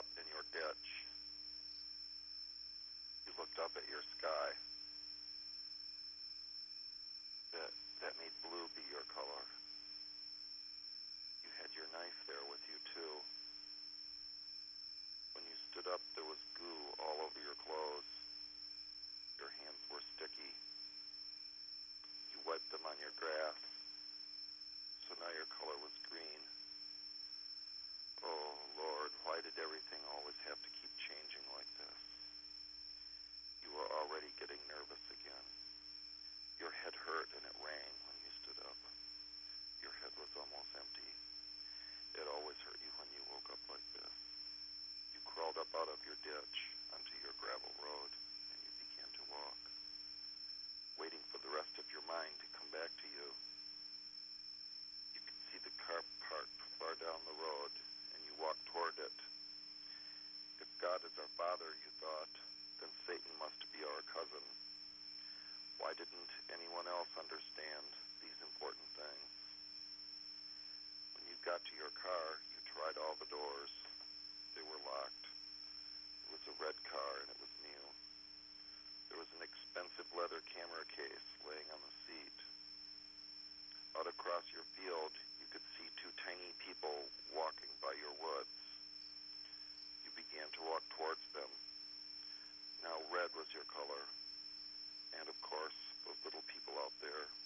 up in your ditch. You looked up at your sky. That made blue be your color. You had your knife there with you too. When you stood up, there was goo all over your clothes. Your hands were sticky. You wiped them on your grass. So now your color was green. Oh, Lord, why did everything always have to keep changing like this? You were already getting nervous again. Your head hurt and it rang when you stood up. Your head was almost empty. It always hurt you when you woke up like this. You crawled up out of your ditch onto your gravel road and you began to walk, waiting for the rest of your mind to come back to you. You could see the car parked far down the road and you walked toward it. If God is our Father, you thought, then Satan must be our cousin. Why didn't anyone else understand these important things? When you got to your car, you tried all the doors. They were locked. It was a red car and it was new. There was an expensive leather camera case laying on the seat. Out across your field, you could see two tiny people walking by your woods. You began to walk towards them. Now red was your color. And of course, those little people out there